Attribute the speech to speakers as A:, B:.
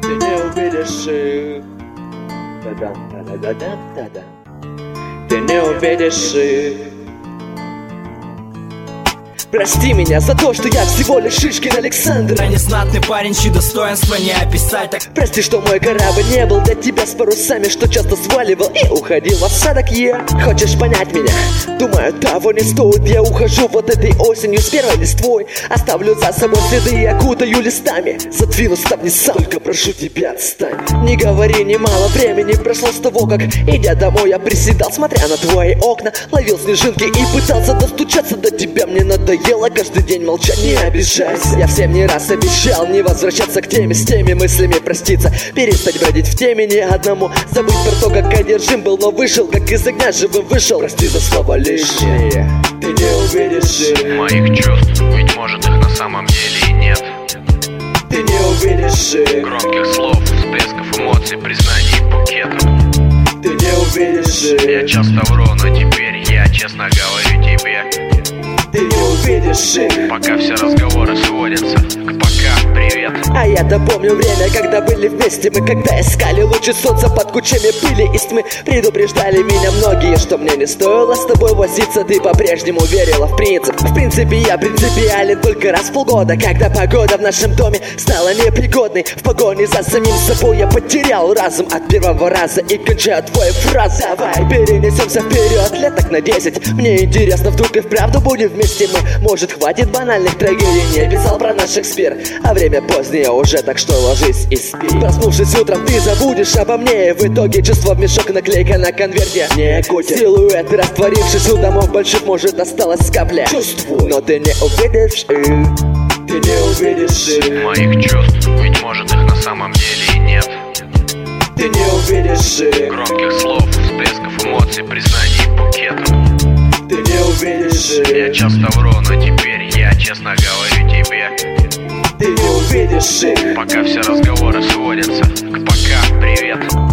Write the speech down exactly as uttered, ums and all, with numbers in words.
A: Ты не увидишь их. Та-дам, та-да-да-дам, та-дам. Ты не увидишь их. Прости меня за то, что я всего лишь Шишкин Александр.
B: Я незнатный парень, чьи достоинства не описать так.
A: Прости, что мой корабль не был для тебя с парусами, что часто сваливал и уходил в осадок. Я yeah. Хочешь понять меня? Думаю, того не стоит. Я ухожу вот этой осенью с первой листвой. Оставлю за собой следы и окутаю листами. Задвину ставни сам, только прошу тебя, отстань. Не говори, немало времени прошло с того, как, идя домой, я приседал, смотря на твои окна, ловил снежинки и пытался достучаться до тебя. Мне надоело каждый день молчать, не обижайся. Я всем не раз обещал не возвращаться к теме, с теми мыслями проститься, перестать бродить в теме не одному, забыть про то, как одержим был, но вышел, как из огня живым вышел. Прости за слова лишние, ты не увидишь их.
C: Моих чувств, ведь может их на самом деле и нет.
A: Ты не увидишь их.
C: Громких слов, всплесков эмоций, признаний букетов.
A: Ты не увидишь их.
C: Я часто вру, но теперь я честно говорю тебе.
A: Ты не увидишь их.
C: Пока все разговоры сводятся к пока, привет.
A: А я-то помню время, когда были вместе мы, когда искали лучи солнца под кучами пыли из тьмы. Предупреждали меня многие, что мне не стоило с тобой возиться. Ты по-прежнему верила в принцип. В принципе я принципиален только раз в полгода, когда погода в нашем доме стала непригодной. В погоне за самим собой я потерял разум от первого раза и кончаю твои фразы. Давай перенесемся вперед, лет так на десять. Мне интересно, вдруг и вправду будем вместе мы. Может, хватит банальных трагедий. Не писал про наш Шекспир, а время позднее уже, так что ложись и спи. Проснувшись утром, ты забудешь обо мне, и в итоге чувство в мешок, наклейка на конверте не кутит. Силуэт, растворившись у домов больших, может, осталась капля чувствую, но ты не увидишь их. Ты не увидишь их.
C: Моих чувств, ведь может их на самом деле и нет.
A: Ты не увидишь их.
C: Громких слов, всплесков эмоций, признаний букетов.
A: Ты не увидишь их.
C: Я часто вру, но теперь я честно говорю тебе.
A: Ты не увидишь их.
C: Пока все разговоры сводятся к пока, привет.